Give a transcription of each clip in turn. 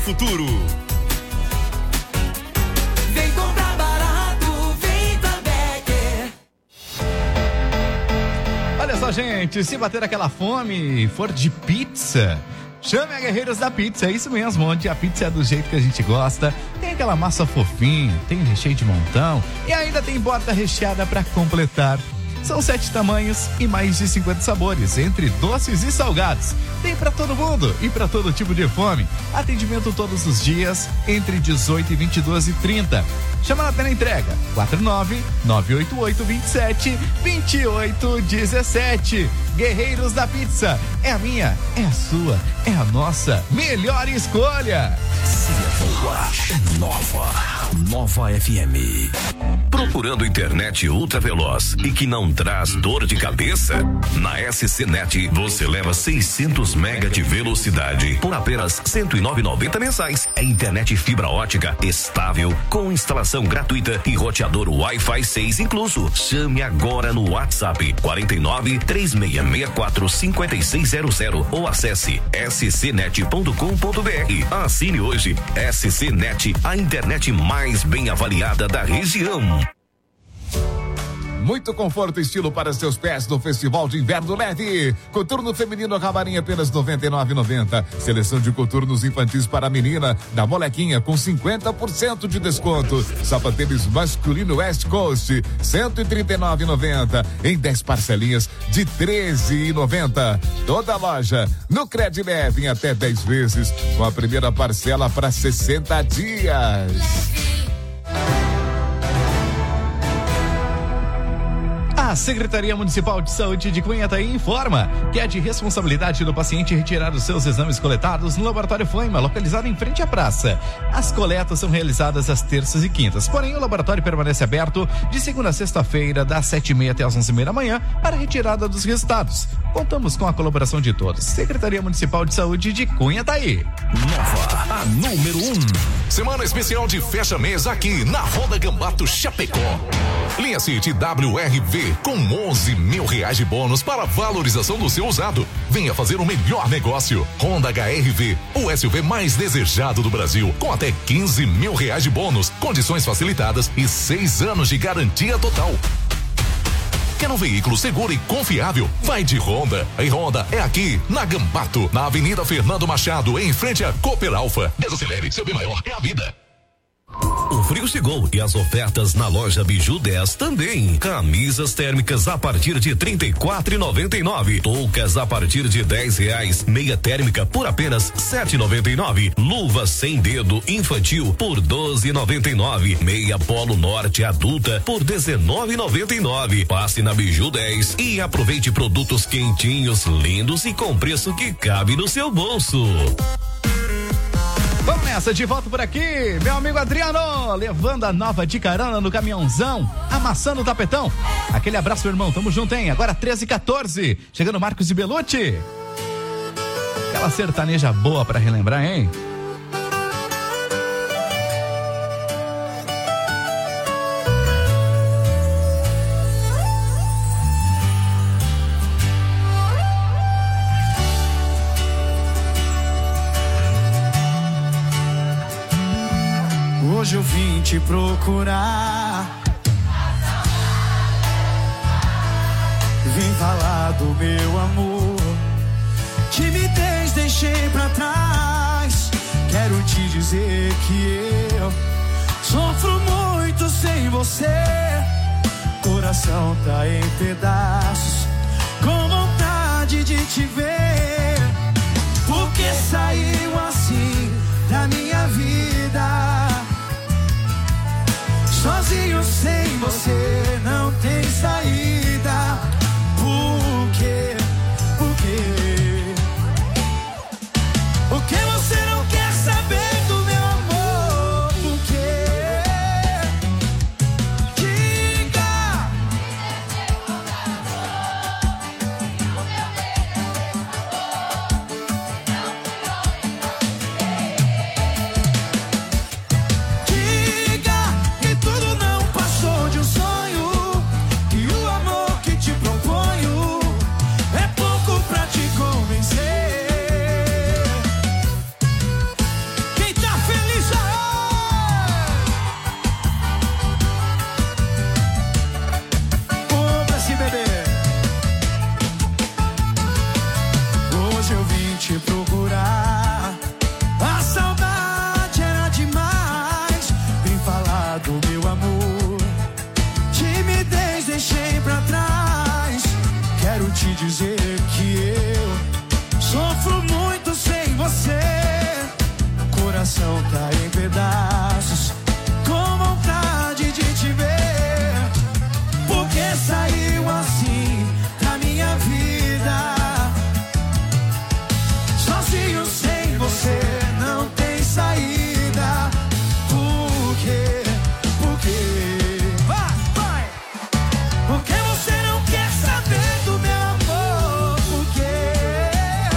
futuro. Vem comprar barato, vem Tambecker. Olha só, gente, se bater aquela fome e for de pizza, chame a Guerreiros da Pizza, é isso mesmo, onde a pizza é do jeito que a gente gosta, tem aquela massa fofinha, tem recheio de montão e ainda tem borda recheada para completar. São 7 tamanhos e mais de 50 sabores, entre doces e salgados. Tem para todo mundo e para todo tipo de fome. Atendimento todos os dias, entre 18 e 22h30. Chama na entrega, 49-988-27-2817. Guerreiros da Pizza, é a minha, é a sua, é a nossa melhor escolha. Nova FM. Procurando internet ultra veloz e que não traz dor de cabeça? Na SCNet você leva 600 mega de velocidade por apenas R$ 109,90 mensais. É internet fibra ótica estável com instalação gratuita e roteador Wi-Fi 6 incluso. Chame agora no WhatsApp 49-3664-5600 ou acesse scnet.com.br. Assine hoje. SCNet, a internet mais bem avaliada da região. Muito conforto e estilo para seus pés no Festival de Inverno Leve. Coturno feminino Camarim apenas R$ 99,90. Seleção de coturnos infantis para a menina da Molequinha com 50% de desconto. Sapatênis masculino West Coast R$ 139,90 em 10 parcelinhas de R$ 13,90. Toda loja no Cred Leve em até 10 vezes com a primeira parcela para 60 dias. A Secretaria Municipal de Saúde de Cunhataí informa que é de responsabilidade do paciente retirar os seus exames coletados no Laboratório Foima, localizado em frente à praça. As coletas são realizadas às terças e quintas, porém o laboratório permanece aberto de segunda a sexta-feira, das 7h30 até as 11h30 da manhã, para a retirada dos resultados. Contamos com a colaboração de todos. Secretaria Municipal de Saúde de Cunhataí. Nova, a número 1. Semana especial de fecha mês aqui na Roda Gambato Chapecó. Linha City WRV com R$11 mil de bônus para valorização do seu usado. Venha fazer o melhor negócio. Honda HR-V, o SUV mais desejado do Brasil, com até R$15 mil de bônus, condições facilitadas e 6 anos de garantia total. Quer um veículo seguro e confiável? Vai de Honda. E Honda é aqui, na Gambato, na Avenida Fernando Machado, em frente a Cooper Alfa. Desacelere, seu bem maior é a vida. O frio chegou e as ofertas na loja Biju 10 também. Camisas térmicas a partir de R$ 34,99. Toucas a partir de R$10. Meia térmica por apenas R$ 7,99. Luva sem dedo infantil por R$ 12,99. Meia Polo Norte adulta por R$ 19,99. Passe na Biju 10 e aproveite produtos quentinhos, lindos e com preço que cabe no seu bolso. Vamos nessa, de volta por aqui, meu amigo Adriano, levando a nova de carona no caminhãozão, amassando o tapetão. Aquele abraço, meu irmão, tamo junto, hein? Agora 13h14, chegando Marcos e Belucci. Aquela sertaneja boa pra relembrar, hein? Hoje eu vim te procurar, vim falar do meu amor. Timidez deixei pra trás, quero te dizer que eu sofro muito sem você. Coração tá em pedaços, com vontade de te ver. Por que saiu assim da minha vida? Sozinho sem você não tem saída. Por quê? Por quê? Por que você não quer saber do meu amor? Por quê? Diga. dizer que eu sofro muito sem você. Coração tá em pedaços, com vontade de te ver. Porque saiu assim da minha vida. Sozinho sem você não tem saída. Por quê? Por quê? Vai! Porque você não quer saber do meu amor. Por quê?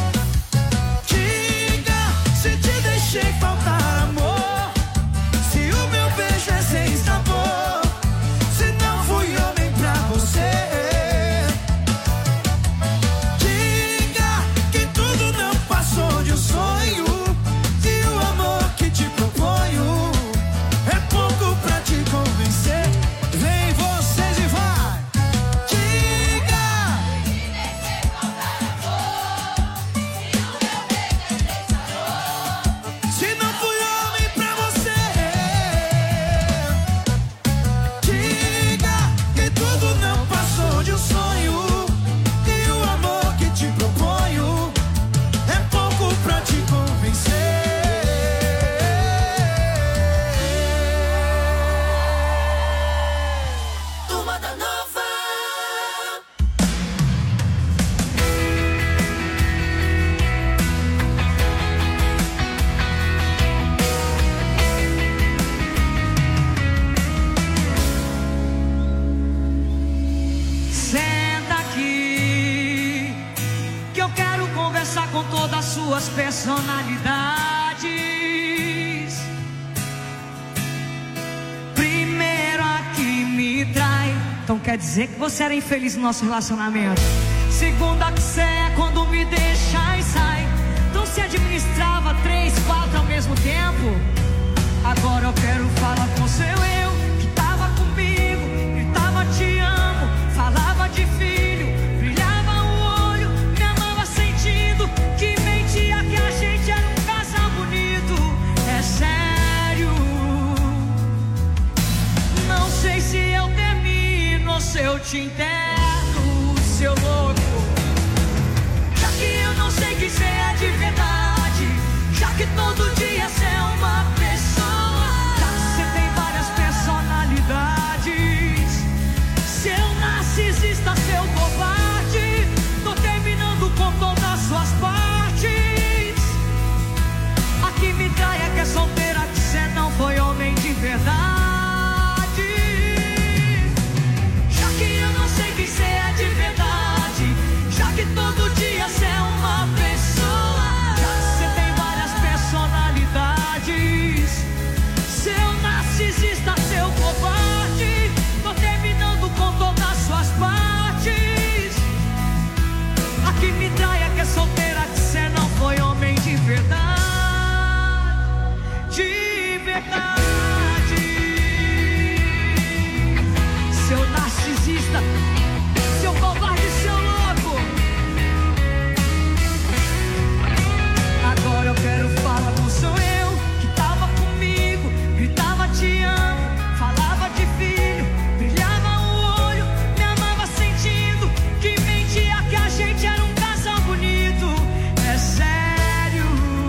Diga se te deixei faltar amor, se o meu beijo é sem sabor, se não fui homem pra você. Diga que tudo não passou de um sonho, e o amor que te proponho é pouco pra te convencer. Vem vocês e vai. Diga se não fui homem pra você. Diga que tudo não passou de um sonho, e o amor que te proponho é pouco pra te convencer. Turma da Nova. Senta aqui, que eu quero conversar com todas as suas personalidades. Primeiro a que me trai, então quer dizer que você era infeliz no nosso relacionamento. Segunda que cê é quando me deixa e sai, então se administrava 3, 4 ao mesmo tempo. Agora eu quero falar com seu eu, que tava comigo, gritava te amo, falava de filho, brilhava o olho, me amava sentindo, que mentia que a gente era um casal bonito. É sério, não sei se eu termino ou se eu te enterro, seu louco. Já que eu não sei que cê é de verdade, já que todo dia cê é uma pessoa, já que cê tem várias personalidades, seu narcisista, seu covarde, tô terminando com todas as suas partes. A que me trai é que é solteira, que cê não foi homem de verdade. Já que eu não sei que cê é de verdade, já que todo dia cê é uma pessoa, já que cê tem várias personalidades, seu narcisista, seu covarde, tô terminando com todas as suas partes. A que me trai é que é solteira, que cê não foi homem de verdade. De verdade. Seu narcisista, seu covarde, seu louco. Agora eu quero falar com seu eu, que tava comigo, gritava te amo, falava de filho, brilhava o olho, me amava sentindo, que mentia que a gente era um casal bonito. É sério,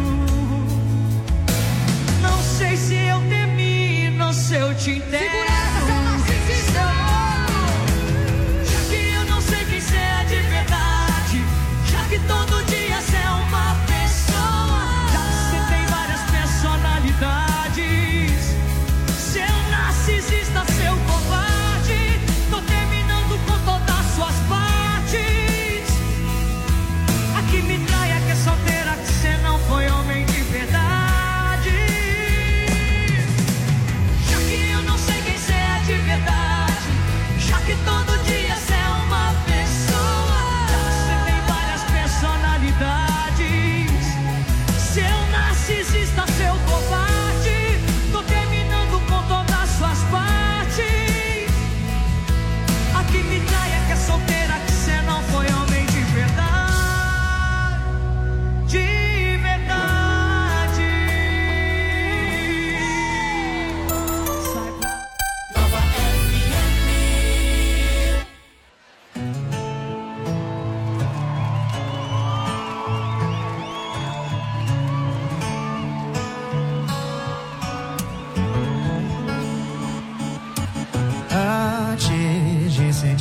não sei se eu termino ou se eu te enterro. Já que eu não sei quem cê é de verdade, já que todo dia cê é uma pessoa, já que cê tem várias personalidades, seu narcisista, seu covarde, tô terminando com todas as suas partes. A que me trai é que é solteira, que cê não foi homem de verdade. Já que eu não sei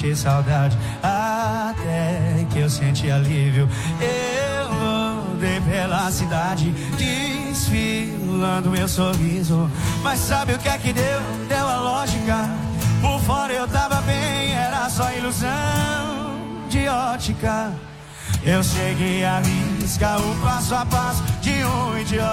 senti saudade, até que eu senti alívio. Eu rodei pela cidade, desfilando meu sorriso. Mas sabe o que é que deu? Deu a lógica. Por fora eu tava bem, era só ilusão de ótica. Eu segui a risca, o passo a passo de um idiota.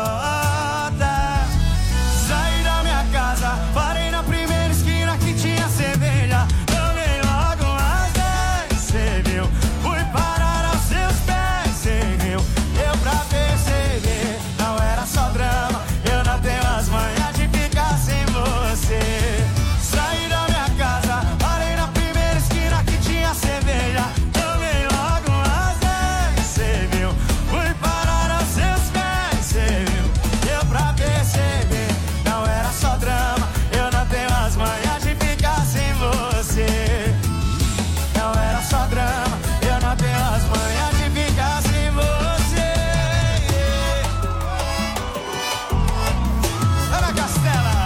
Saí da minha casa, parei na primeira esquina que tinha cerveja. Tomei logo umas 10, cê viu? Fui parar aos seus pés, cê viu? Deu pra perceber, não era só drama. Eu não tenho as manhas de ficar sem você. Saí da minha casa, parei na primeira esquina que tinha cerveja. Tomei logo umas 10, cê viu? Fui parar aos seus pés, cê viu? Deu pra perceber, não era só drama. Eu não tenho as manhas de ficar sem você. Não era só drama, eu não tenho as manhas de ficar sem você. Ana Castela.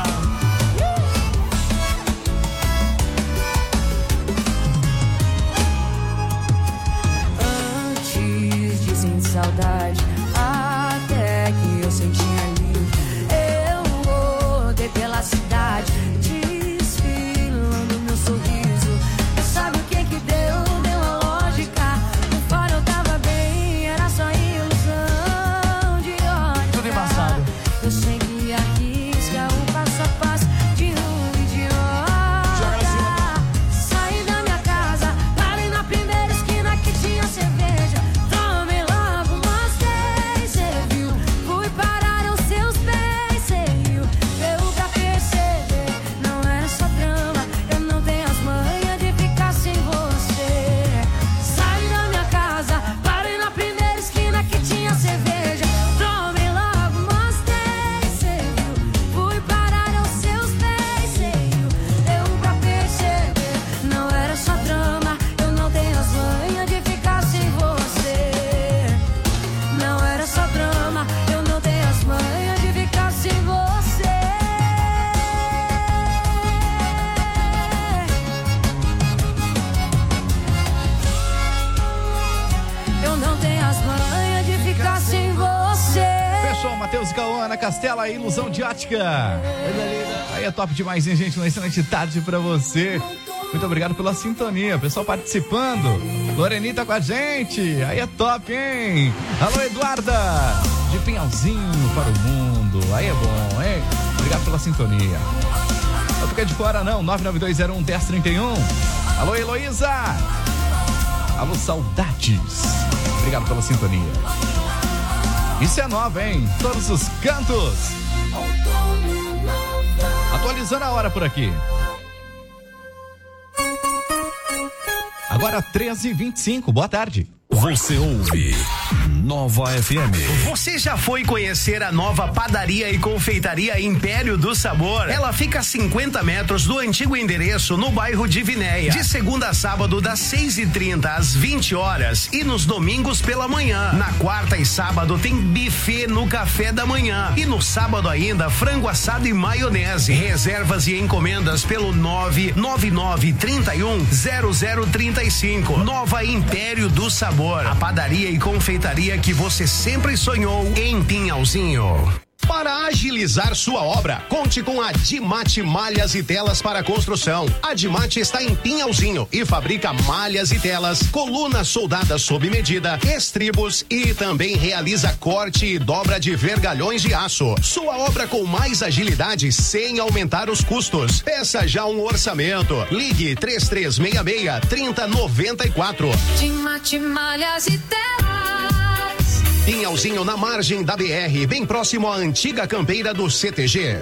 Antes de sentir saudade, até que eu senti alívio. Eu rodei pela cidade, desfilando meu sorriso. Sabe o que que deu? Deu a lógica. Por fora eu tava bem, era só ilusão de ótica. Tudo embaçado. Eu segui a risca, o passo a passo de um idiota. Saí da minha casa, parei na primeira esquina que tinha cerveja. Tomei logo umas 10, cê viu? Fui parar aos seus pés, cê viu? Deu pra perceber, não era só drama. Eu não tenho as manhas de ficar sem você. Saí da minha casa, parei na primeira esquina que tinha cerveja. Tomei logo umas 10, cê viu? Fui parar aos seus pés, cê viu? Deu pra perceber, não era só drama. Eu não tenho as manhas de ficar sem você. Não era só drama, eu não tenho as manhas de ficar sem você. Eu não tenho as manhas de ficar sem você. Fechou, Matheus Cauã, Ana Castela, Ilusão de Ótica. Aí é top demais, hein, gente? Uma excelente tarde pra você. Muito obrigado pela sintonia, pessoal participando. Lorenita com a gente, aí é top, hein? Alô, Eduarda, de Pinhalzinho para o mundo, aí é bom, hein? Obrigado pela sintonia. Não fica de fora não, 992011031. Alô, Heloísa. Alô, saudades. Obrigado pela sintonia. Isso é nova, hein? Todos os cantos. Atualizando a hora por aqui. Agora 13h25, boa tarde. Você ouve Nova FM. Você já foi conhecer a nova padaria e confeitaria Império do Sabor? Ela fica a 50 metros do antigo endereço no bairro de Vinéia. De segunda a sábado, das 6h30 às 20 horas e nos domingos pela manhã. Na quarta e sábado tem buffet no café da manhã. E no sábado ainda, frango assado e maionese. Reservas e encomendas pelo 999310035. Nova Império do Sabor. A padaria e confeitaria que você sempre sonhou em Pinhalzinho. Para agilizar sua obra, conte com a Dimate Malhas e Telas para Construção. A Dimate está em Pinhalzinho e fabrica malhas e telas, colunas soldadas sob medida, estribos e também realiza corte e dobra de vergalhões de aço. Sua obra com mais agilidade sem aumentar os custos. Peça já um orçamento. Ligue 3366-3094. Dimate Malhas e Telas. Pinhalzinho na margem da BR, bem próximo à antiga campeira do CTG.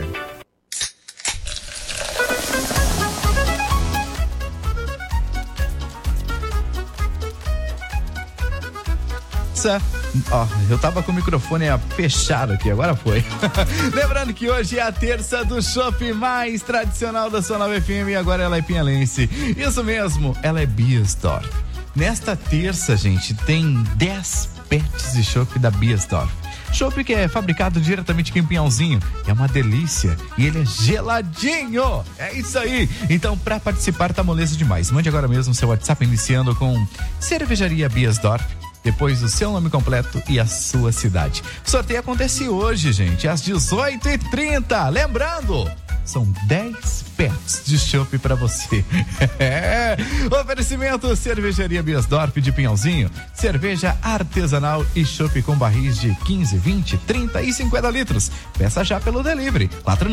Ó, eu tava com o microfone fechado aqui, agora foi. Lembrando que hoje é a terça do shopping mais tradicional da sua Nova FM e agora ela é pinhalense. Isso mesmo, ela é Biesdorf. Nesta terça, gente, tem 10 pets de chopp da Biesdorf. Chopp que é fabricado diretamente aqui em Pinhalzinho. É uma delícia. E ele é geladinho. É isso aí. Então, pra participar, tá moleza demais. Mande agora mesmo seu WhatsApp iniciando com Cervejaria Biesdorf. Depois o seu nome completo e a sua cidade. O sorteio acontece hoje, gente, às 18h30. Lembrando, são 10 pets de chopp pra você. Oferecimento Cervejaria Biesdorf de Pinhalzinho. Cerveja artesanal e chopp com barris de 15, 20, 30 e 50 litros. Peça já pelo delivery.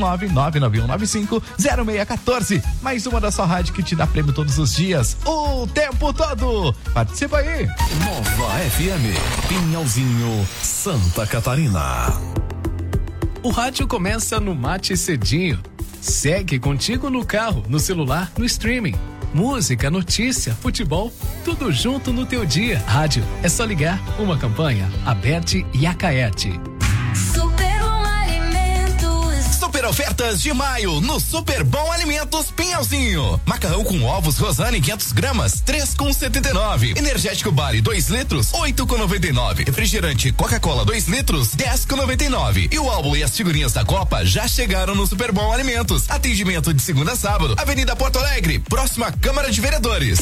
49991950614. Mais uma da sua rádio que te dá prêmio todos os dias, o tempo todo. Participa aí. Nova FM, Pinhalzinho, Santa Catarina. O rádio começa no Mate Cedinho. Segue contigo no carro, no celular, no streaming. Música, notícia, futebol, tudo junto no teu dia. Rádio, é só ligar. Uma campanha, Aberte e Acaete. Super ofertas de maio no Super Bom Alimentos Pinhalzinho. Macarrão com ovos Rosane 500 gramas, 3,79. Energético Bari 2 litros, 8,99. Refrigerante Coca-Cola 2 litros, 10,99. E o álbum e as figurinhas da Copa já chegaram no Super Bom Alimentos. Atendimento de segunda a sábado, Avenida Porto Alegre, próxima à Câmara de Vereadores.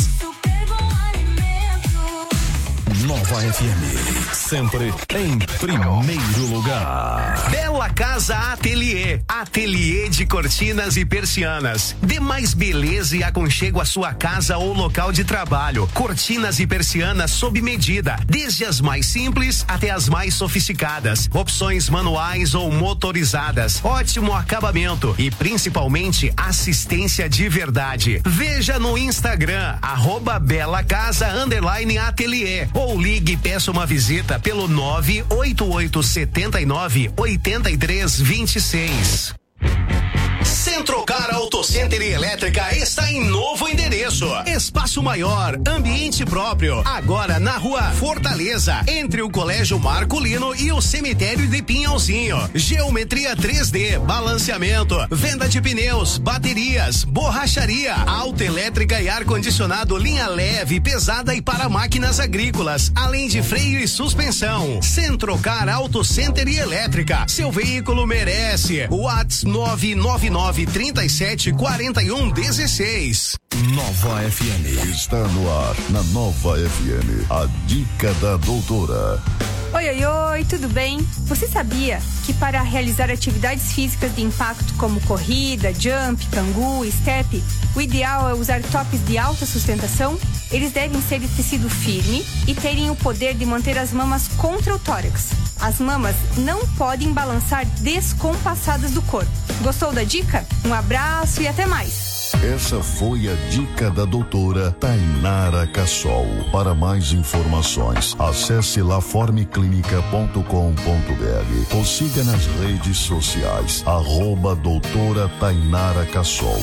Nova FM, sempre em primeiro lugar. Bela Casa Ateliê. Ateliê de cortinas e persianas. Dê mais beleza e aconchego à sua casa ou local de trabalho. Cortinas e persianas sob medida, desde as mais simples até as mais sofisticadas. Opções manuais ou motorizadas. Ótimo acabamento e principalmente assistência de verdade. Veja no Instagram @belacasa_ateliê ou ligue e peça uma visita pelo 98879-8326. Centrocar Auto Center e Elétrica está em novo endereço. Espaço maior, ambiente próprio. Agora na rua Fortaleza, entre o Colégio Marcolino e o Cemitério de Pinhalzinho. Geometria 3D, balanceamento, venda de pneus, baterias, borracharia, autoelétrica e ar-condicionado, linha leve, pesada e para máquinas agrícolas, além de freio e suspensão. Centrocar Auto Center e Elétrica. Seu veículo merece. WhatsApp 999374116. Nova FM. Está no ar, na Nova FM, a dica da doutora. Oi, tudo bem? Você sabia que para realizar atividades físicas de impacto como corrida, jump, cangu, step, o ideal é usar tops de alta sustentação? Eles devem ser de tecido firme e terem o poder de manter as mamas contra o tórax. As mamas não podem balançar descompassadas do corpo. Gostou da dica? Um abraço e até mais! Essa foi a dica da doutora Tainara Cassol. Para mais informações, acesse laformeclinica.com.br ou siga nas redes sociais, @doutora Tainara Cassol.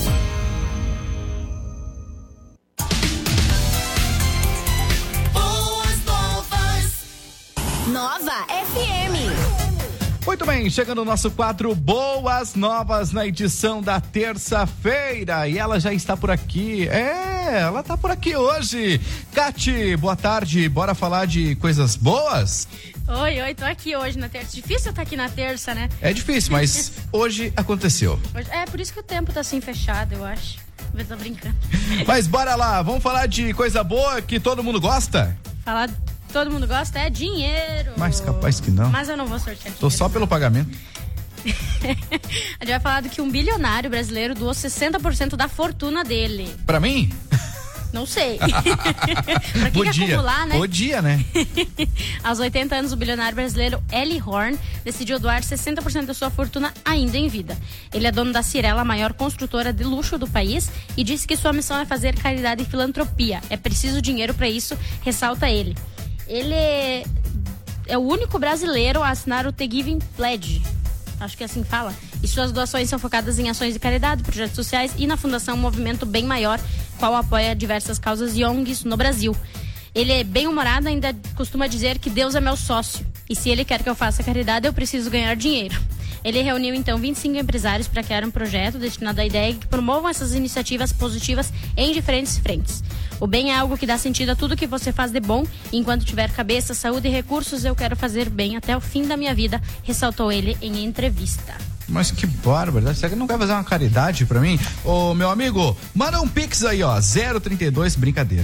Nova FM. Muito bem, chegando o nosso quadro Boas Novas na edição da terça-feira. E ela já está por aqui. Ela está por aqui hoje. Cati, boa tarde. Bora falar de coisas boas? Oi, tô aqui hoje na terça. Difícil estar aqui na terça, né? É difícil, mas hoje aconteceu. É por isso que o tempo tá assim fechado, eu acho. Eu tô brincando. Mas bora lá, vamos falar de coisa boa que todo mundo gosta? Falar todo mundo gosta é dinheiro. Mas capaz que não. Mas eu não vou sortear dinheiro. Tô só pelo pagamento. A gente vai falar do que um bilionário brasileiro doou 60% da fortuna dele. Pra mim? Não sei. Pra quem acumular, né? Podia, né? Aos 80 anos, o bilionário brasileiro Eli Horn decidiu doar 60% da sua fortuna ainda em vida. Ele é dono da Cirela, a maior construtora de luxo do país, e disse que sua missão é fazer caridade e filantropia. É preciso dinheiro para isso, ressalta ele. Ele é o único brasileiro a assinar o The Giving Pledge, acho que assim fala, e suas doações são focadas em ações de caridade, projetos sociais e na Fundação Movimento Bem Maior, qual apoia diversas causas e ONGs no Brasil. Ele é bem humorado, ainda costuma dizer que Deus é meu sócio, e se ele quer que eu faça caridade, eu preciso ganhar dinheiro. Ele reuniu então 25 empresários para criar um projeto destinado à ideia que promovam essas iniciativas positivas em diferentes frentes. O bem é algo que dá sentido a tudo que você faz de bom. Enquanto tiver cabeça, saúde e recursos, eu quero fazer bem até o fim da minha vida, ressaltou ele em entrevista. Mas que bárbaro, será que não quer fazer uma caridade pra mim? Ô, meu amigo, manda um pix aí, ó, 032, brincadeira.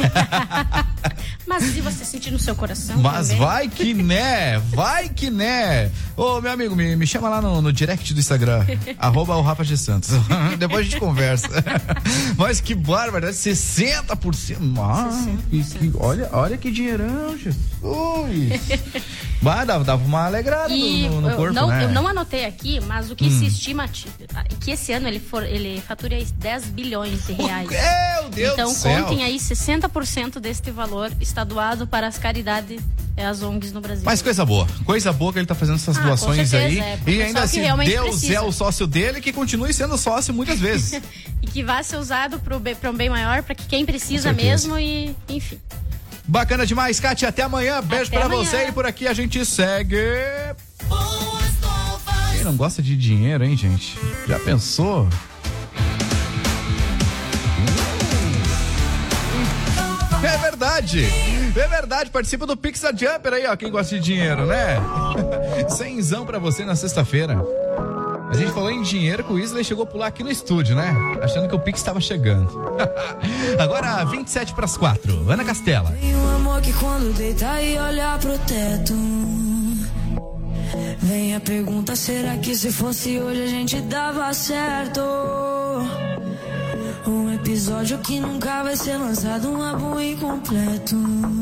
Mas se você sentir no seu coração Mas também. vai que né. Ô, meu amigo, me chama lá no direct do Instagram, @o Rafa G. Santos. Depois a gente conversa. Mas que bárbaro, 60%. Olha que dinheirão, Jesus. Dava uma alegrada no corpo, né? Eu não anotei aqui, mas o que se estima que esse ano ele fatura 10 bilhões de reais. Meu Deus então do céu. contem aí, 60% deste valor está doado para as caridades e as ONGs no Brasil. Mas coisa boa que ele tá fazendo essas doações com certeza, aí. E ainda assim, Deus precisa. é o sócio dele, que continue sendo sócio muitas vezes. E que vai ser usado para um bem maior, para que quem precisa mesmo e enfim. Bacana demais, Kátia. Até amanhã. Beijo pra você e por aqui a gente segue. Quem não gosta de dinheiro, hein, gente? Já pensou? É verdade, participa do Pizza Jumper aí, ó, quem gosta de dinheiro, né? 100zão pra você na sexta-feira. A gente falou em dinheiro que o Wesley chegou a pular aqui no estúdio, né? Achando que o Pix estava chegando. Agora, 27:04, Ana Castela. Tem um amor que quando deita e olha pro teto, vem a pergunta, será que se fosse hoje a gente dava certo? Um episódio que nunca vai ser lançado, um álbum incompleto.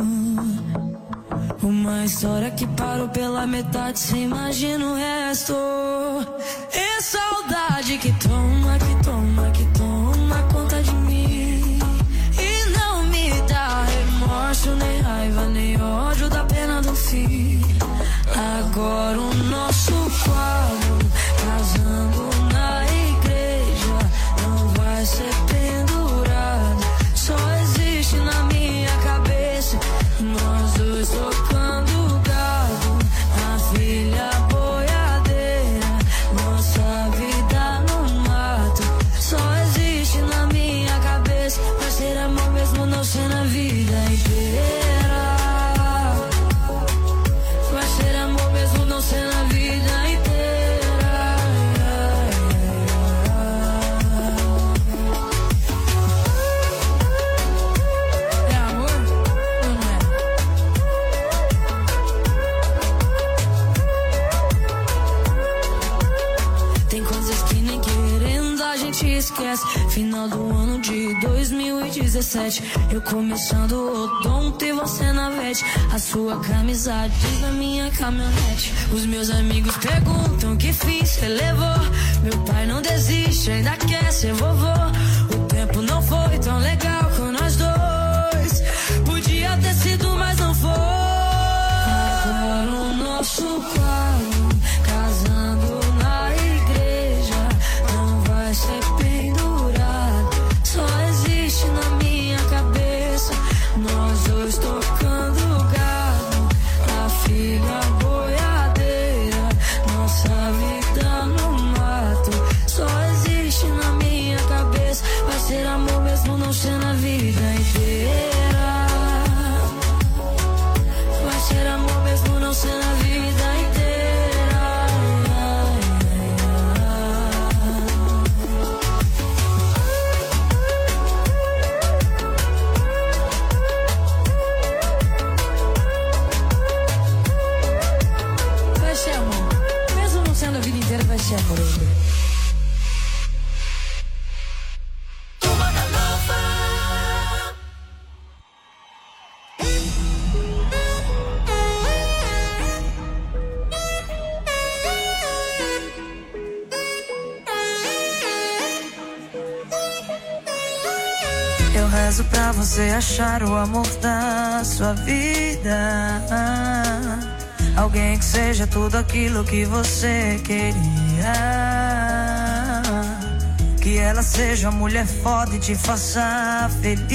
Uma história que parou pela metade, cê imagina o resto. É saudade que toma conta de mim. E não me dá remorso, nem raiva, nem ódio da pena do fim. Agora o nosso quadro, casando na igreja, não vai ser pendurado, só existe na minha cabeça. Nós dois tocando gado, a filha boiadeira, nossa vida no mato, só existe na minha cabeça. Vai ser amor mesmo não ser na vida inteira. Vai ser amor mesmo não ser na vida inteira. É amor ou não é? Tem coisas que nem querendo a gente esquece. Final do ano de 2017, eu começando o odonto e você na vete. A sua camisa diz na minha caminhonete. Os meus amigos perguntam que fiz, cê levou. Meu pai não desiste, ainda quer ser vovô. O tempo não foi tão legal com nós dois. Podia ter sido, mas não foi. Agora o nosso quadro, casando na igreja, não vai ser pendurado, só existe na minha cabeça. Nós dois tocando gado, a filha boiadeira, nossa vida no mato, só existe na minha cabeça. Vai ser amor mesmo não ser na vida inteira. Vai ser amor mesmo não ser na vida inteira. Vai ser amor, mesmo não sendo a vida inteira, vai ser amor ainda. Eu rezo pra você achar o amor da sua vida. Alguém que seja tudo aquilo que você queria. Que ela seja uma mulher foda e te faça feliz.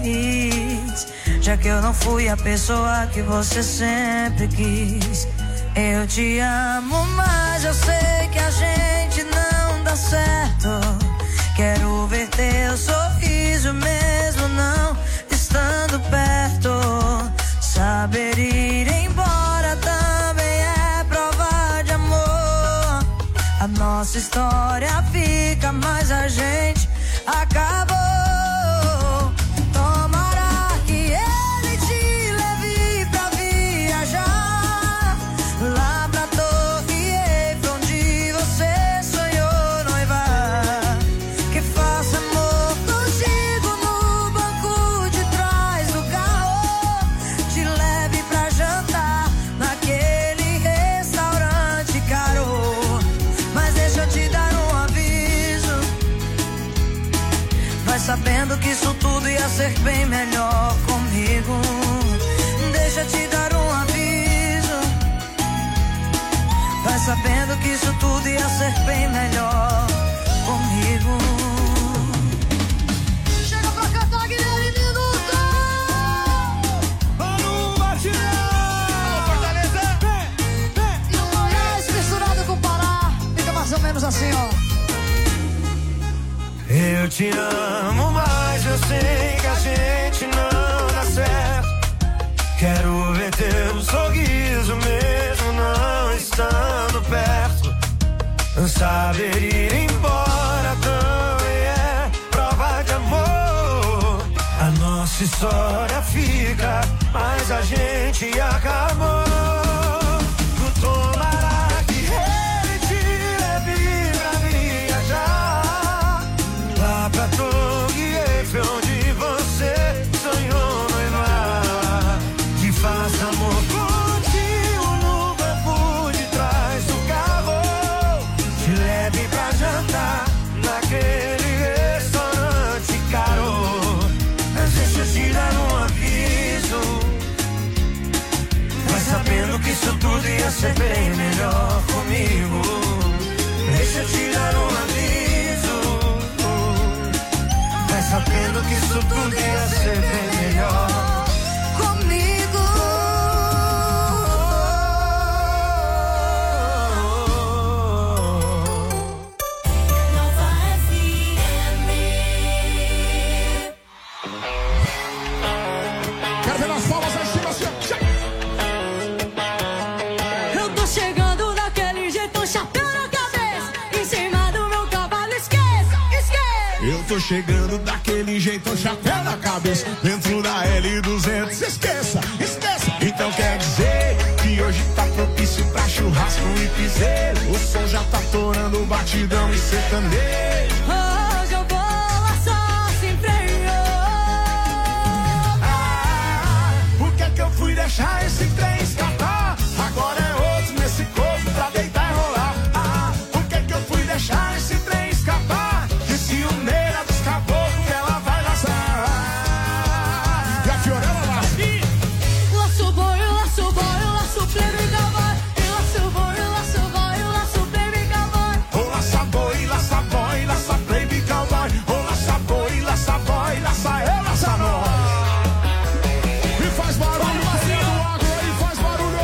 Já que eu não fui a pessoa que você sempre quis. Eu te amo, mas eu sei que a gente não dá certo. Quero ver teu sorriso mesmo não estando perto. Saber ir embora também é prova de amor. A nossa história fica, mas a gente acabou. Tomara que ele te leve pra viajar lá pra Torre Eiffel, onde você sonhou noivar. Que faça amor contigo no banco de trás do carro, te leve pra jantar naquele restaurante caro. Mas deixa eu te dar um aviso, vai sabendo que isso tudo ia ser bem melhor comigo. Deixa eu te dar um aviso, vai sabendo que isso tudo ia ser bem melhor comigo. Chega pra cantar, Guilherme Minuto! Vamos, Martinão! Fortaleza! E o Goiás misturado com o Pará fica mais ou menos assim, ó. Eu te amo, mas eu sei que a gente não dá certo. Quero ver teu sorriso mesmo não estando perto. Saber ir embora também é prova de amor. A nossa história fica, mas a gente acabou. Tomara que ele te leve pra viajar lá pra Torre Eiffel, onde você sonhou noivar. Que faça amor contigo no banco de trás do carro, te leve pra jantar naquele restaurante caro. Mas deixa eu te dar um aviso, vai sabendo que isso tudo ia ser bem melhor comigo. Deixa eu te dar um aviso, vai sabendo que isso tudo ia ser bem melhor comigo. Quero ver nas palmas aí, cima, assim, Eu tô chegando daquele jeito, chapéu na cabeça, em cima do meu cavalo, esqueça, esqueça. Eu tô chegando daquele jeito, chapéu na cabeça, dentro da L200. Esqueça, esqueça. Então quer dizer que hoje tá propício pra churrasco e piseiro. O som já tá torando batidão e sertanejo. Hoje eu vou lá só sem freio. Por que que eu fui deixar esse trem escapar? Agora é outro nesse corpo pra deitar e rolar. Por que que eu fui deixar esse trem escapar? De ciumeira dos caboclos que ela vai laçar. E a Fiorella lá. Laço boi, laço boi, laço plebe cowboy. Laço boi, laço boi, laço plebe cowboy. Ô laça boi, laça boy, laça baby cowboy. Ô laça boi, laça boy, laça eu, laça nós. E faz barulho, fazendo água e faz barulho.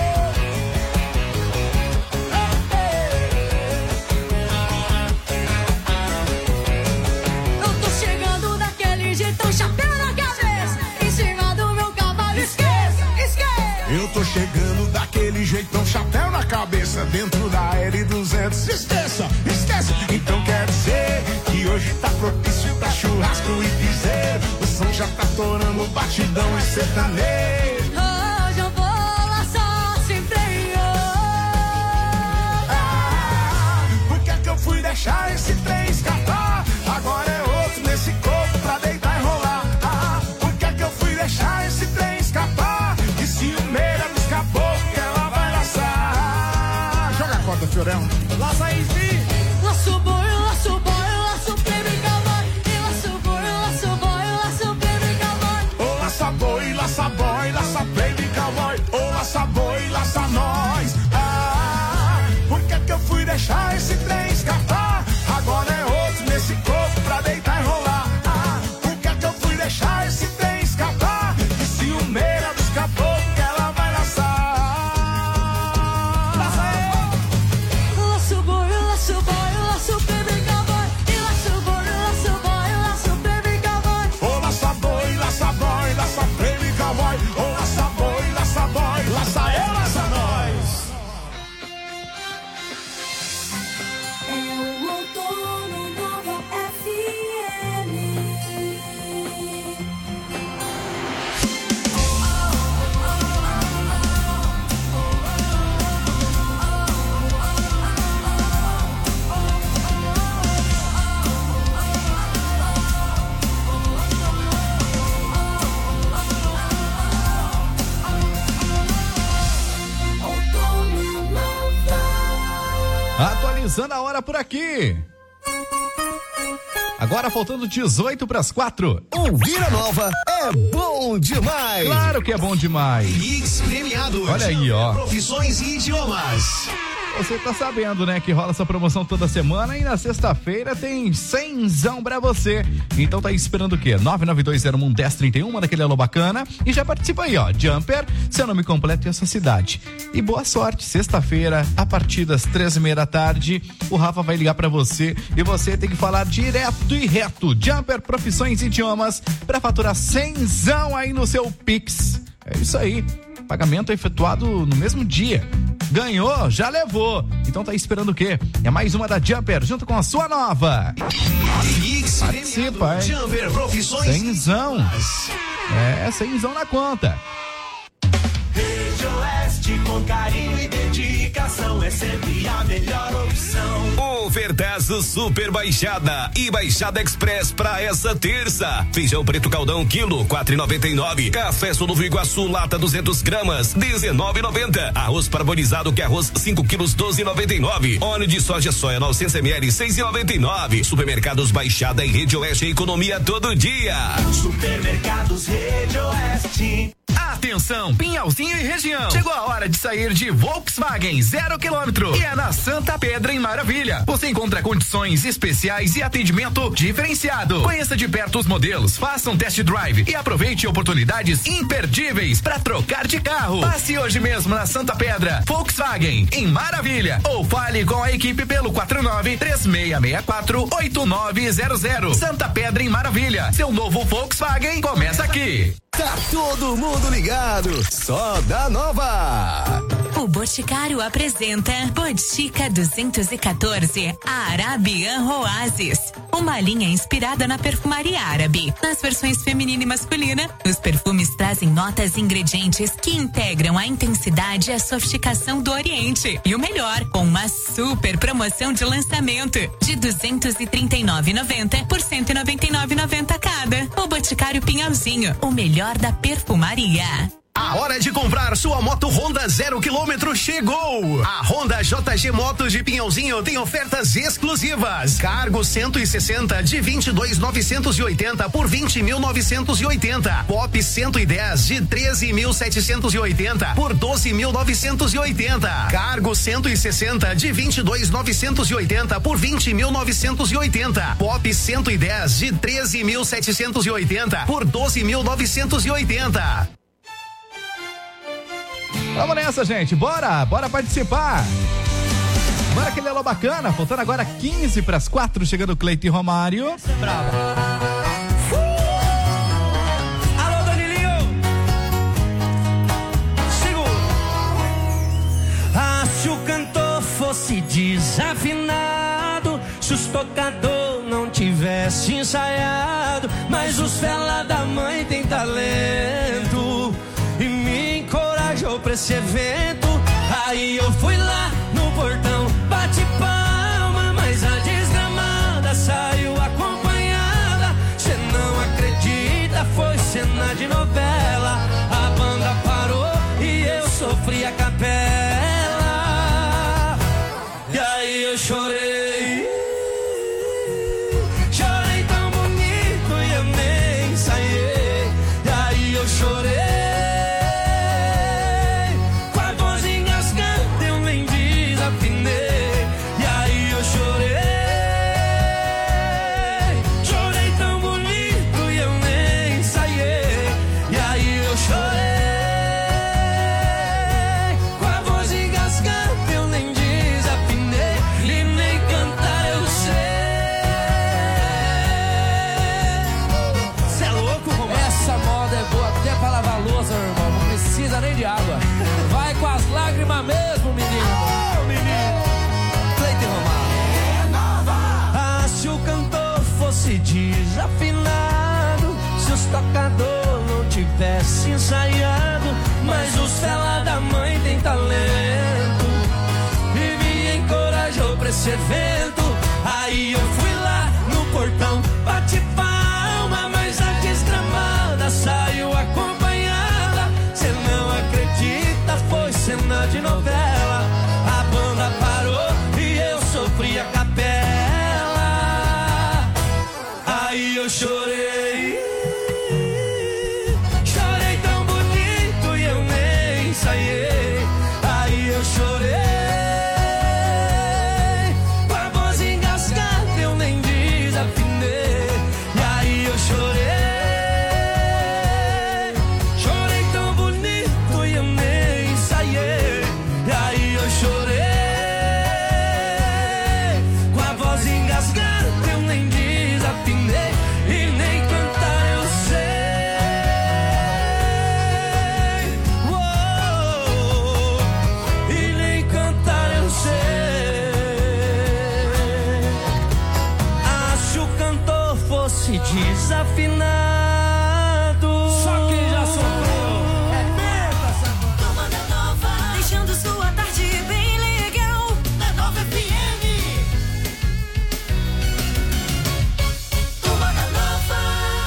Eu tô chegando daquele jeito, chapéu na cabeça, em cima do meu cavalo, esqueça, esqueça. Eu tô chegando daquele jeitão, chapéu na cabeça, dentro da L200. Esqueça, esqueça. Então quer dizer que hoje tá propício pra churrasco e piseiro. O som já tá torando batidão e sertanejo. Hoje eu vou lá só sem freio. Por que que eu fui deixar esse trem escapar? Agora é outro nesse corpo pra deitar e rolar. Por que que eu fui deixar esse trem escapar? De ciumeira dos caboclos que ela vai laçar. Joga a corda, Fiorella. Laça aí, sim. Laço boi, laço boi, laço plebe cowboy. Laço boi, laço boi, laço plebe cowboy. Ô laça boi, laça boy. laço boy, o laço baby cowboy. E laço boy, o laço boy, o laço baby cowboy. Ô laça boi, laça boy, laça baby cowboy. Ô laça boi, laça boy, laça eu, laça nós. É o outono Nova FM. Outono Nova. Atualizando a hora por aqui. Agora faltando 18 para as 4. Ouvir a nova é bom demais. Claro que é bom demais. Mix premiado. Olha aí, ó. Profissões e idiomas. Você tá sabendo, né, que rola essa promoção toda semana e na sexta-feira tem 100zão pra você. Então tá aí esperando o quê? 992011031, daquele alô bacana. E já participa aí, ó. Jumper, seu nome completo e a sua cidade. E boa sorte, sexta-feira, a partir das 3h30 da tarde, o Rafa vai ligar pra você e você tem que falar direto e reto. Jumper, profissões e idiomas, pra faturar 100zão aí no seu Pix. É isso aí. Pagamento é efetuado no mesmo dia. Ganhou, já levou. Então tá esperando o quê? É mais uma da Jumper, junto com a sua nova. Mix Participa, hein? Jumper, profissões. 100zão. É, 100zão na conta. Rede Oeste com carinho e dedicação é sempre a melhor opção. Ofertas do Super Baixada e Baixada Express pra essa terça. Feijão preto caldão quilo 4,99. Café Solúvel Iguaçu lata 200 gramas 19,90. Arroz parabolizado que é arroz 5 quilos 12,99. Óleo de soja soia 900 ml 6,99. Supermercados Baixada e Rede Oeste, economia todo dia. Supermercados Rede Oeste. Atenção, Pinhalzinho e região. Chegou a hora de sair de Volkswagen 0 km. E é na Santa Pedra, em Maravilha. Você encontra condições especiais e atendimento diferenciado. Conheça de perto os modelos, faça um test drive e aproveite oportunidades imperdíveis para trocar de carro. Passe hoje mesmo na Santa Pedra, Volkswagen, em Maravilha. Ou fale com a equipe pelo 49-3664-8900. Santa Pedra, em Maravilha. Seu novo Volkswagen começa aqui. Tá todo mundo ligado, só da nova. O Boticário apresenta Botica 214 Arabian Oasis, uma linha inspirada na perfumaria árabe. Nas versões feminina e masculina, os perfumes trazem notas e ingredientes que integram a intensidade e a sofisticação do Oriente. E o melhor, com uma super promoção de lançamento de R$ 239,90 por R$ 199,90 cada. O Boticário Pinhalzinho, o melhor da perfumaria. A hora de comprar sua moto Honda 0 km chegou! A Honda JG Motos de Pinhalzinho tem ofertas exclusivas. Cargo 160 de 22.980 por 20.980. Pop 110 de 13.780 por 12.980. Cargo 160 de 22.980 por 20.980. Pop 110 de 13.780 por 12.980. Vamos nessa, gente. Bora participar. Bora aquele alô bacana. Faltando agora 15 para as 4, chegando o Cleiton e Romário. Bravo. Alô, Danilinho. Segura. Ah, se o cantor fosse desafinado, se os tocador não tivesse ensaiado, mas os fela da mãe tem talento e me encorajou pra esse evento. Aí eu fui lá no portão, bate palma, mas a desgramada saiu acompanhada. Cê não acredita, foi cena de novela. A banda parou e eu sofri a capela. E aí eu chorei. Chorei tão bonito e eu nem ensaiei. E aí eu chorei. Com a voz engasgada eu nem desafinei. tivesse ensaiado, mas os fela da mãe tem talento. E me encorajou pra esse evento. Aí eu fui lá no portão, bati palma, mas a desgramada saiu acompanhada. Cê não acredita, foi cena de novela. A banda parou e eu sofri a capela. Aí eu chorei, chorei tão bonito e eu nem ensaiei. Aí eu chorei, com a voz engasgada eu nem desafinei. E aí eu chorei, chorei tão bonito e eu nem ensaiei. E aí eu chorei, com a voz engasgada eu nem desafinei. E nem cantar eu sei. Uou, e nem cantar eu sei. Ah, se o cantor fosse desafinado, só quem já sofreu é meta, Tomada Nova, deixando sua tarde bem legal. Na Nova FM. Tomada Nova.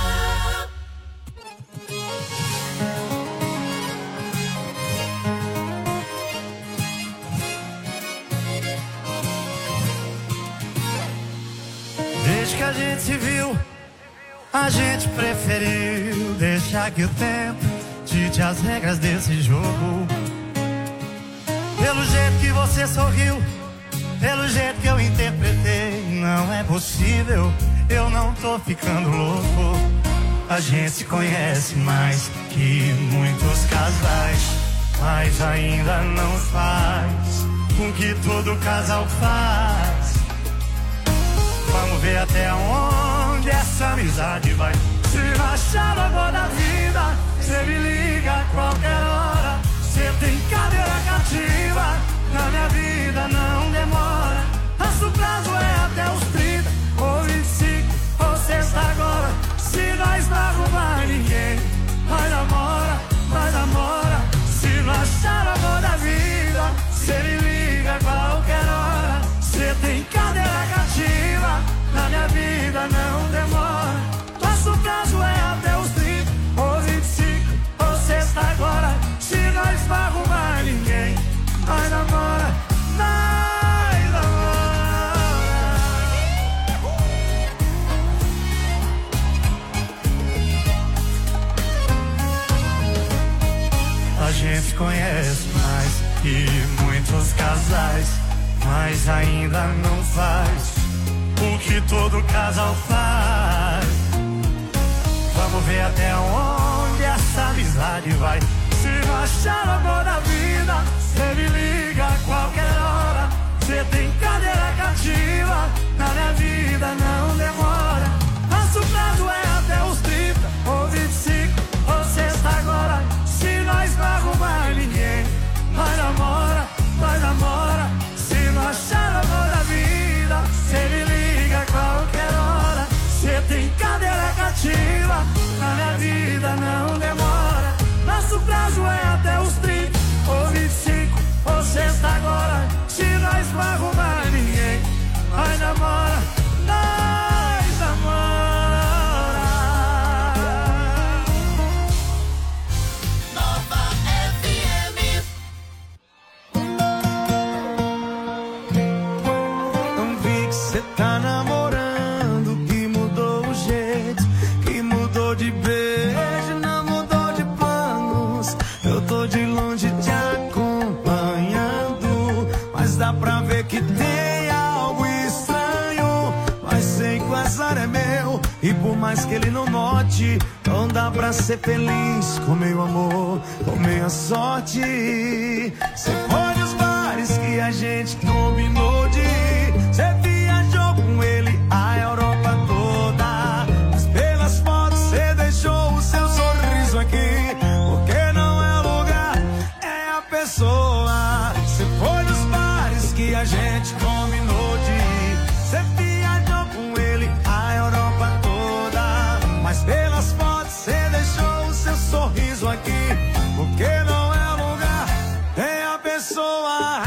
Desde que a gente se viu, a gente preferiu deixar que o tempo dite as regras desse jogo. Pelo jeito que você sorriu, pelo jeito que eu interpretei, não é possível, eu não tô ficando louco. A gente se conhece mais que muitos casais, mas ainda não faz com que todo casal faz. Vamos ver até onde essa amizade vai. Se não achar o amor da vida, cê me liga a qualquer hora. Cê tem cadeira cativa, na minha vida não demora. Nosso prazo é até os 30 ou 25 ou sexta agora. Se nós não arrumar ninguém, vai namora, vai namora. Se não achar o amor da vida, cê me liga a qualquer hora. Cê tem cadeira cativa, na minha vida não demora. Nosso prazo é até os 30 ou 25 ou sexta agora. Se nós não arrumar ninguém, vai namora, vai namora. A gente conhece mais que muitos casais, mas ainda não faz o que todo casal faz. Vamos ver até onde essa amizade vai. Se não achar o amor da vida, cê me liga a qualquer hora. Cê tem cadeira cativa, na minha vida não demora. Nosso prazo é até os 30 ou 25 ou sexta agora. Se nós não arrumar ninguém, vai namora, vai namora. Se não achar o amor da vida, cê me liga a qualquer hora. Cê tem cadeira cativa, na minha vida não demora. Nosso prazo é até os 30 ou 25 ou sexta agora. Se nós não arrumar ninguém, vai namora, nós namora. Nova FM. Não vi que cê tá namorando, que mudou o jeito, que mudou de beijo, não mudou de planos. Eu tô de longe te acompanhando, mas dá pra ver que tem algo estranho. Mas sei que o azar é meu, e por mais que ele não note, não dá pra ser feliz com meu amor, com minha sorte. Cê foi nos bares que a gente combinou de ir. Cê viajou com ele a Europa toda, mas pelas fotos cê deixou o seu sorriso aqui. Porque não é o lugar, é a pessoa. Cê foi nos bares que a gente combinou de ir. Cê viajou com ele a Europa toda, mas pelas fotos cê deixou o seu sorriso aqui, porque não é lugar, é a pessoa.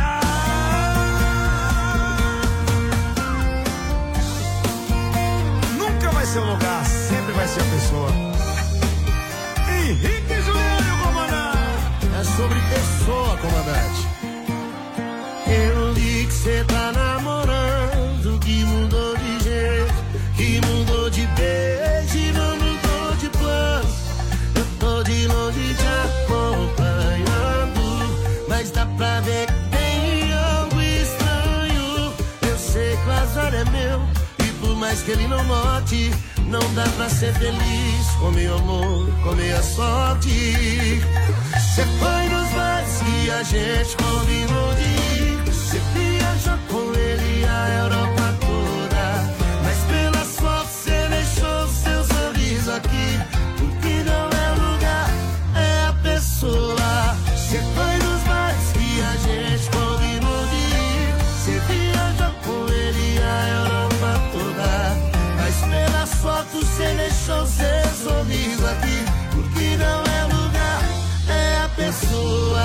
Nunca vai ser o lugar, sempre vai ser a pessoa. Henrique Juliano, comandante. É sobre pessoa, comandante. Eu li que cê tá namorando, que mudou de jeito, que mudou de beijo e não mudou de plano. Eu tô de longe te acompanhando, mas dá pra ver que tem algo estranho. Eu sei que o azar é meu, e por mais que ele não note, não dá pra ser feliz com meu amor, com minha sorte. Cê foi nos bares que a gente combinou de ir, cê viajou com ele a Europa toda, mas pelas fotos cê deixou seu sorriso aqui, porque não é lugar, é a pessoa. Cê foi nos bares que a gente combinou de ir, cê viajou com ele a Europa toda, mas pelas fotos cê deixou seu sorriso aqui, porque não é lugar, é a pessoa.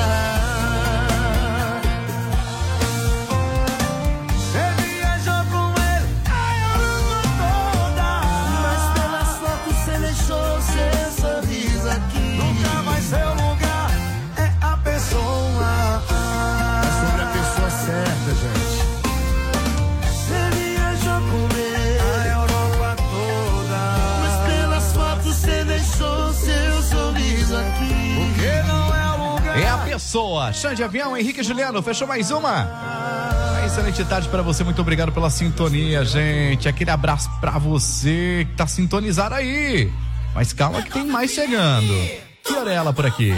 Você viajou com ele a Europa toda, mas pelas fotos cê deixou seu sorriso aqui. Nunca vai ser o lugar, é a pessoa. É sobre a pessoa certa, gente. Você viajou com ele a Europa toda, mas pelas fotos cê deixou seu sorriso aqui, porque não é o lugar, é a pessoa. Xande Avião, Henrique Juliano, fechou mais uma? Excelente tarde pra você, muito obrigado pela sintonia, gente. Aquele abraço pra você que tá sintonizado aí. Mas calma que tem mais chegando. Fiorella por aqui.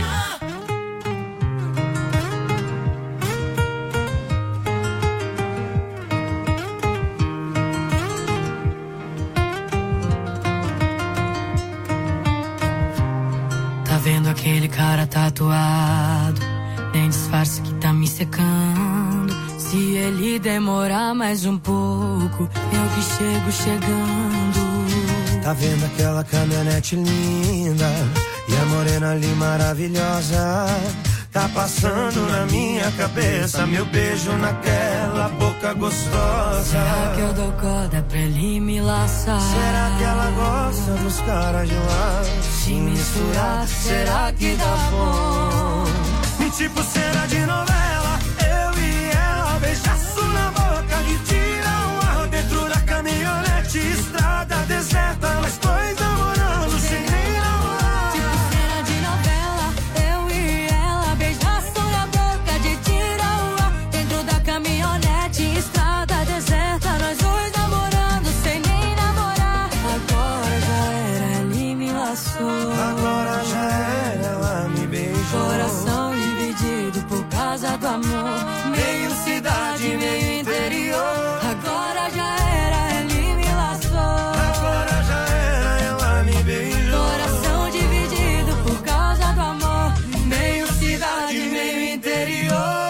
Tá vendo aquele cara tatuado? Nem disfarce que tá me secando. Se ele demorar mais um pouco, eu que chego chegando. Tá vendo aquela caminhonete linda e a morena ali maravilhosa? Tá passando na minha cabeça meu beijo naquela boca gostosa. Será que eu dou corda pra ele me laçar? Será que ela gosta dos caras de lá? Se misturar, será que dá bom? E tipo cena de novela, eu e ela, beijaço na boca, de tira o ar dentro da caminhonete, estrada deserta, nós dois namorando sem nem namorar. Tipo cena de novela, eu e ela, beijaço na boca, de tira o ar dentro da caminhonete, estrada deserta, nós dois namorando sem nem namorar. Agora já era, ele me laçou. Agora já era, ela me beijou. Coração dividido por causa do amor, meio cidade, meio interior. Agora já era, ele me laçou. Agora já era, ela me beijou. Coração dividido por causa do amor, meio cidade, meio interior.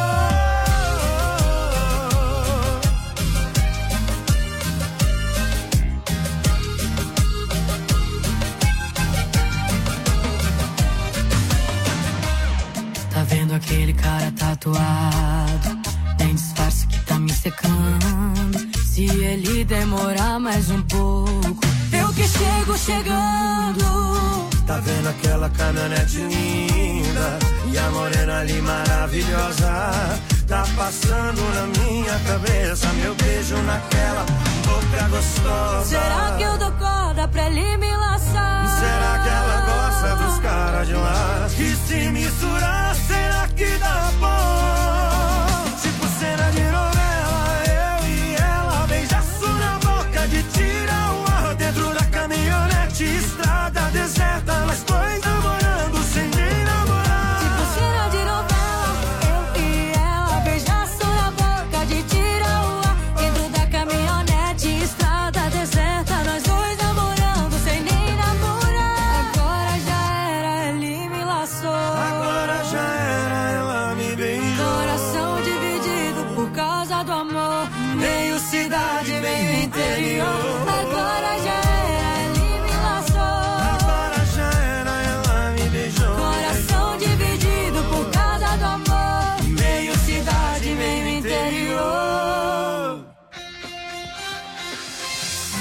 Tá vendo aquele cara tatuado? Nem disfarce que tá me secando. Se ele demorar mais um pouco, eu que chego chegando. Tá vendo aquela caminhonete linda e a morena ali maravilhosa? Tá passando na minha cabeça meu beijo naquela boca gostosa. Será que eu dou corda pra ele me laçar? Será que ela gosta dos caras de lá? E se misturar, será que dá bom? Tipo cena de novela, eu e ela, beijaço na boca, de tira o ar dentro da caminhonete, estrada deserta, nós dois namorando sem nem namorar. Tipo cena de novela, eu e ela, beijaço na boca, de tira o ar dentro da caminhonete, estrada deserta, nós dois namorando sem nem namorar. Agora já era, ele me laçou. Agora já era, ela me beijou. Coração dividido por causa do amor, meio cidade, meio interior. Agora já era, ele me laçou. Agora já era, ela me beijou.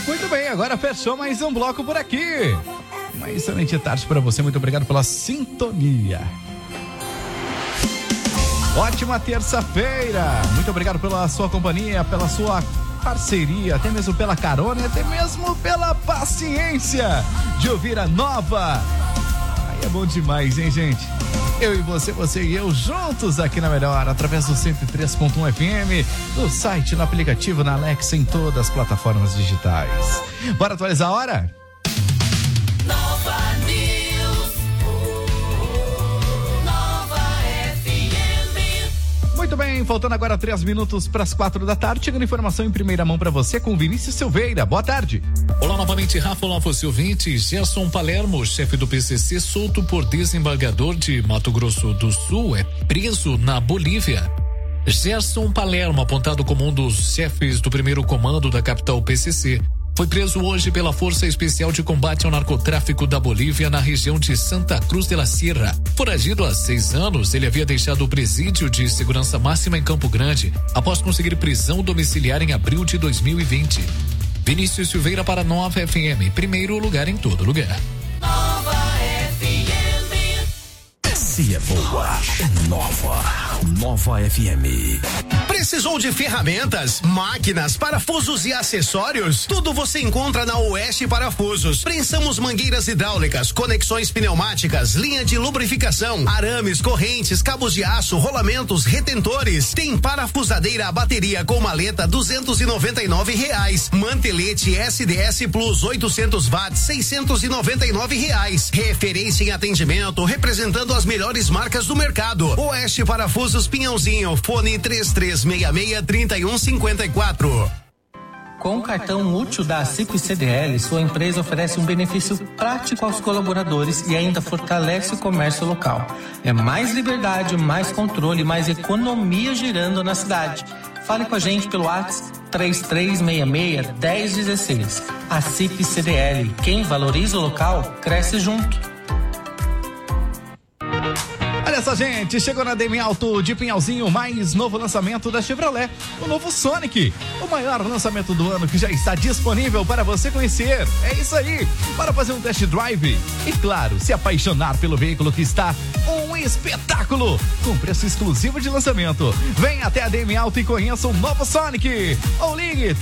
Muito bem, agora fechou mais um bloco por aqui. Uma excelente tarde para você, muito obrigado pela sintonia. Ótima terça-feira, muito obrigado pela sua companhia, pela sua parceria, até mesmo pela carona e até mesmo pela paciência de ouvir a nova. Aí é bom demais, hein, gente? Eu e você e eu juntos aqui na Melhor, através do 103.1 FM, no site, no aplicativo, na Alexa, em todas as plataformas digitais. Bora atualizar a hora? Nova News. Nova FM. Muito bem, faltando agora 3 minutos para as 4 da tarde, chegando informação em primeira mão para você com Vinícius Silveira. Boa tarde. Olá novamente, Rafa, olá você ouvinte. Gerson Palermo, chefe do PCC, solto por desembargador de Mato Grosso do Sul, é preso na Bolívia. Gerson Palermo, apontado como um dos chefes do primeiro comando da capital PCC, foi preso hoje pela Força Especial de Combate ao Narcotráfico da Bolívia na região de Santa Cruz de la Sierra. Foragido há 6 anos, ele havia deixado o presídio de segurança máxima em Campo Grande após conseguir prisão domiciliar em abril de 2020. Vinícius Silveira para Nova FM, primeiro lugar em todo lugar. Nova FM. Se é boa, é nova. Nova FM. Precisou de ferramentas, máquinas, parafusos e acessórios? Tudo você encontra na Oeste Parafusos. Prensamos mangueiras hidráulicas, conexões pneumáticas, linha de lubrificação, arames, correntes, cabos de aço, rolamentos, retentores. Tem parafusadeira a bateria com maleta R$299. Mantelete SDS Plus 800 watts R$699. Referência em atendimento, representando as melhores marcas do mercado. Oeste Parafusos Pinhãozinho, fone 3366-3154. Com o cartão útil da CIP CDL, sua empresa oferece um benefício prático aos colaboradores e ainda fortalece o comércio local. É mais liberdade, mais controle, mais economia girando na cidade. Fale com a gente pelo WhatsApp 3366-1016. A CIP CDL, quem valoriza o local, cresce junto. Olha só, gente, chegou na DM Auto de Pinhalzinho, mais novo lançamento da Chevrolet, o novo Sonic, o maior lançamento do ano que já está disponível para você conhecer. É isso aí, para fazer um test drive e, claro, se apaixonar pelo veículo que está um espetáculo, com preço exclusivo de lançamento. Vem até a DM Auto e conheça o novo Sonic, ou ligue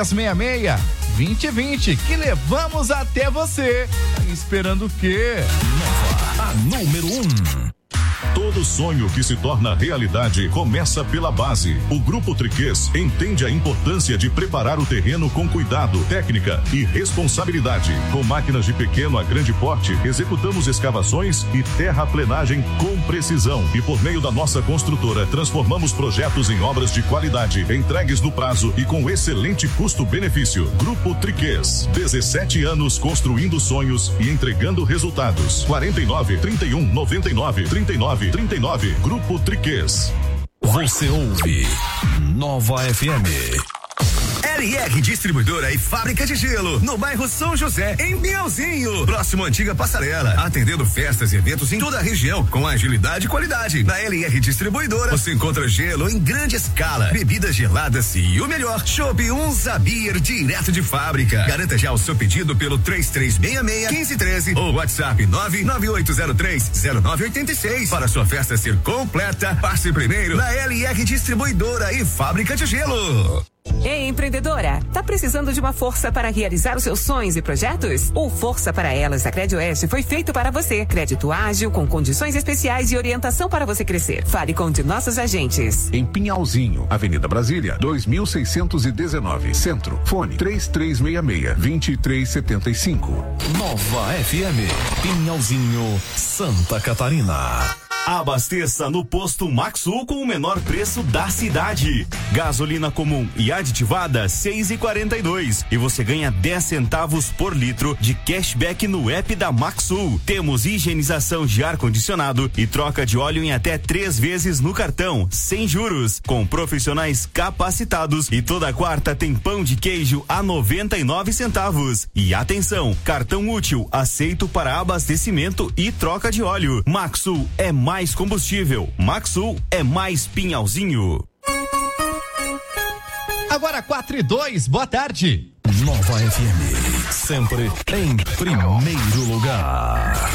3366-2020 que levamos até você. Tá esperando o quê? Nova, a número 1. Todo sonho que se torna realidade começa pela base. O Grupo Triquês entende a importância de preparar o terreno com cuidado, técnica e responsabilidade. Com máquinas de pequeno a grande porte, executamos escavações e terraplenagem com precisão. E por meio da nossa construtora, transformamos projetos em obras de qualidade, entregues no prazo e com excelente custo-benefício. Grupo Triquês, 17 anos construindo sonhos e entregando resultados. 49 31 99 39 39. Grupo Triquês. Você ouve Nova FM. LR Distribuidora e Fábrica de Gelo, no bairro São José, em Pinhalzinho, próximo à antiga passarela, atendendo festas e eventos em toda a região, com agilidade e qualidade. Na LR Distribuidora, você encontra gelo em grande escala, bebidas geladas e o melhor, chopp Unza Beer direto de fábrica. Garanta já o seu pedido pelo 3366-1513 ou WhatsApp 99803-0986. Para sua festa ser completa, passe primeiro na LR Distribuidora e Fábrica de Gelo. Ei, empreendedora, tá precisando de uma força para realizar os seus sonhos e projetos? O Força para Elas da Crédito Oeste foi feito para você. Crédito ágil, com condições especiais e orientação para você crescer. Fale com um de nossos agentes. Em Pinhalzinho, Avenida Brasília, 2619, Centro. Fone 3366-2375. Nova FM, Pinhalzinho, Santa Catarina. Abasteça no posto Maxul com o menor preço da cidade. Gasolina comum e aditivada 6,42 e você ganha 10 centavos por litro de cashback no app da Maxul. Temos higienização de ar condicionado e troca de óleo em até 3 vezes no cartão, sem juros, com profissionais capacitados. E toda quarta tem pão de queijo a 99 centavos. E atenção, cartão útil aceito para abastecimento e troca de óleo. Maxul é mais combustível. Maxul é mais Pinhalzinho. Agora 4:02, boa tarde. Nova FM, sempre em primeiro lugar.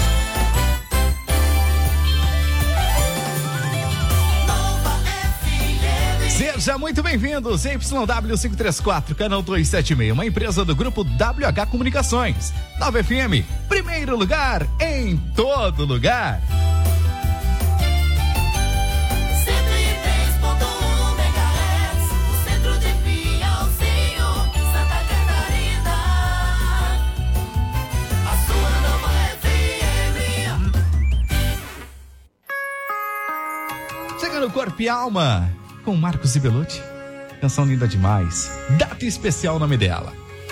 Seja muito bem-vindo, ZYW534, canal 276, uma empresa do grupo WH Comunicações. Nova FM, primeiro lugar em todo lugar. 103.1 MHz, no centro de Piauzinho, Santa Catarina. A sua Nova FM. Chega no Corpo e Alma, com Marcos e Belucci. Canção linda demais. Data especial o nome dela.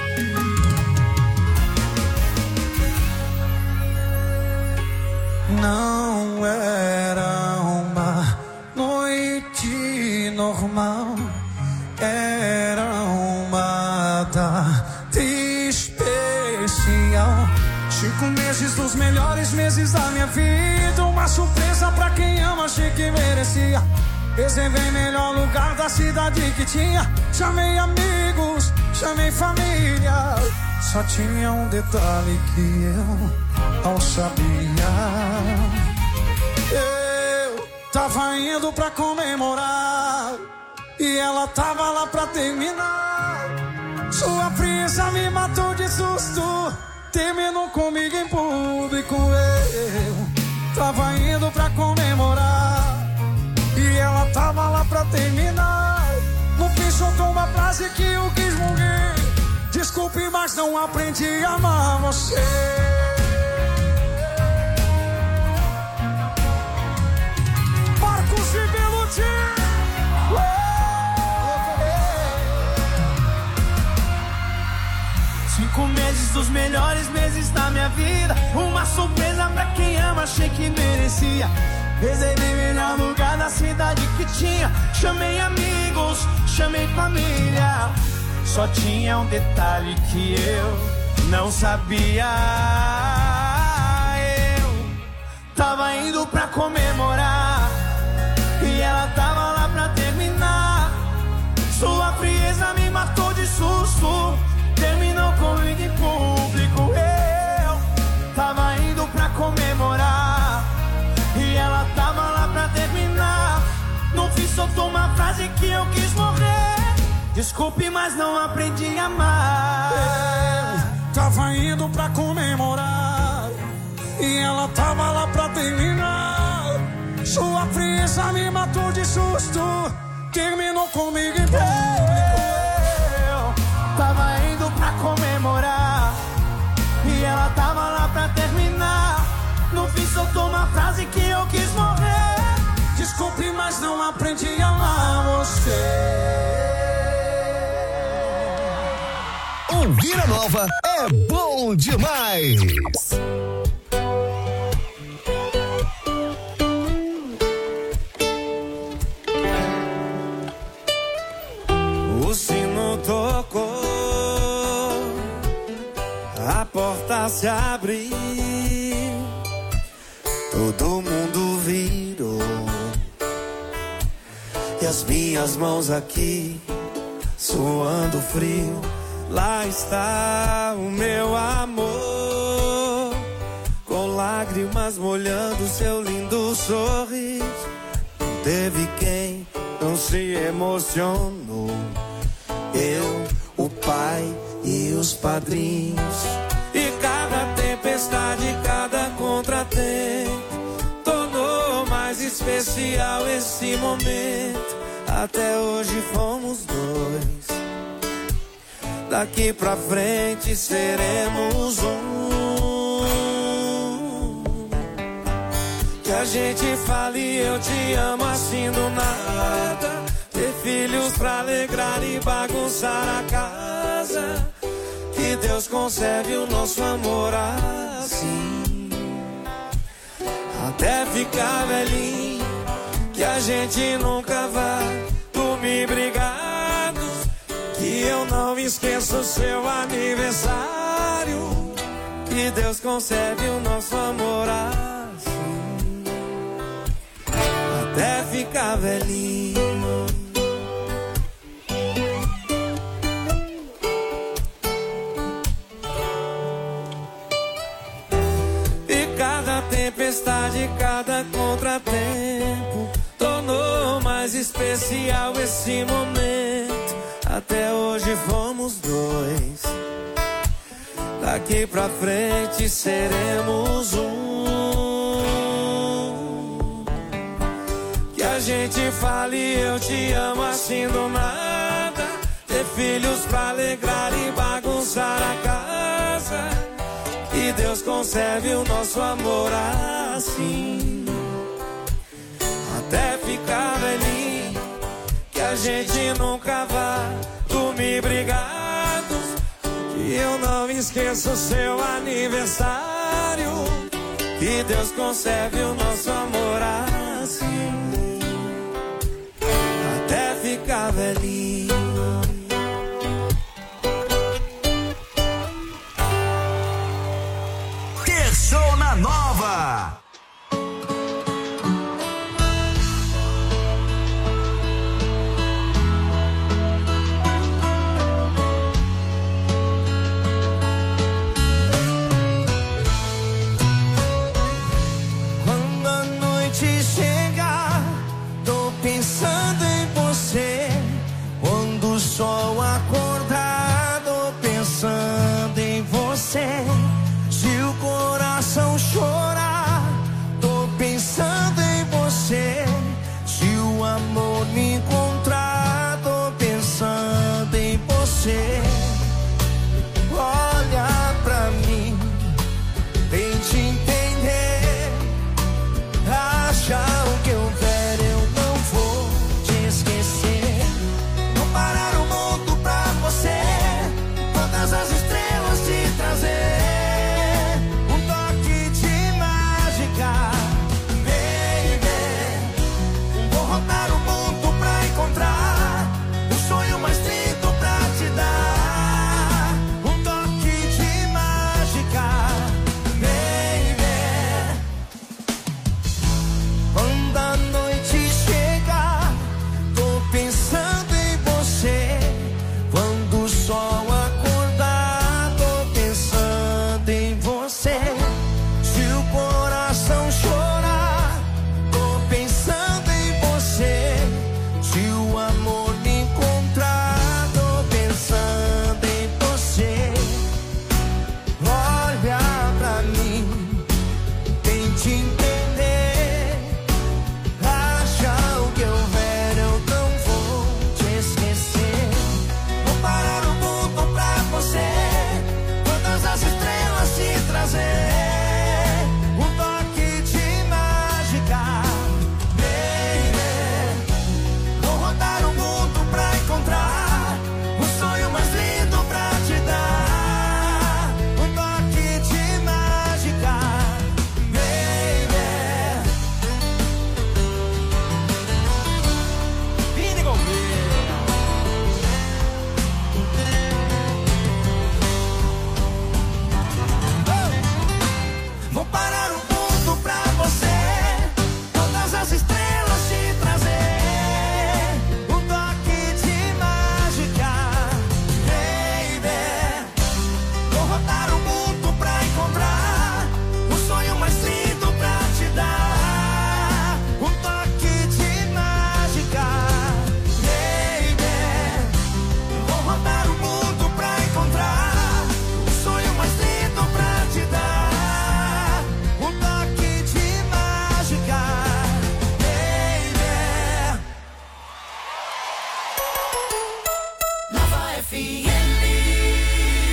Não era uma noite normal, era uma data especial. 5 meses dos melhores meses da minha vida, uma surpresa pra quem ama, achei que merecia. Reservei melhor lugar da cidade que tinha. Chamei amigos, chamei família. Só tinha um detalhe que eu não sabia. Eu tava indo pra comemorar e ela tava lá pra terminar. Sua frieza me matou de susto, terminou comigo em público. Eu tava indo pra comemorar e ela tava lá pra terminar. No fim soltou uma frase que eu quis morrer. Desculpe, mas não aprendi a amar você. Marcos e Belucci. 5 meses dos melhores meses da minha vida, uma surpresa pra quem ama, achei que merecia. Reservei melhor lugar na cidade que tinha. Chamei amigos, chamei família. Só tinha um detalhe que eu não sabia. Eu tava indo pra comemorar e ela tava lá pra terminar. Sua frieza me matou de susto, terminou comigo em público. Eu tava indo pra comemorar e ela tava lá pra terminar. No fim soltou uma frase que eu quis morrer. Desculpe, mas não aprendi a amar. Eu tava indo pra comemorar e ela tava lá pra terminar. Sua frieza me matou de susto, terminou comigo em público. Eu tava indo pra comemorar e ela tava lá pra terminar. No fim soltou uma frase que eu quis morrer. Desculpe, mas não aprendi a amar você. Ouvir a Nova é bom demais. O sino tocou, a porta se abriu, todo mundo virou e as minhas mãos aqui suando frio. Lá está o meu amor, com lágrimas molhando seu lindo sorriso. Não teve quem não se emocionou, eu, o pai e os padrinhos. E cada tempestade, cada contratempo tornou mais especial esse momento. Até hoje fomos dois, daqui pra frente seremos um. Que a gente fale eu te amo assim do nada, ter filhos pra alegrar e bagunçar a casa. Que Deus conserve o nosso amor assim, até ficar velhinho. Que a gente nunca vai dormir brigados, que eu não esqueço seu aniversário. Que Deus conserve o nosso amor assim, até ficar velhinho. tempestade, cada contratempo tornou mais especial esse momento. Até hoje fomos dois, daqui pra frente seremos Que a gente fale eu te amo assim do nada, ter filhos pra alegrar e bagunçar a casa. Que Deus conserve o nosso amor assim, até ficar velhinho, que a gente nunca vá dormir brigados, que eu não esqueça o seu aniversário. Que Deus conserve o nosso amor assim.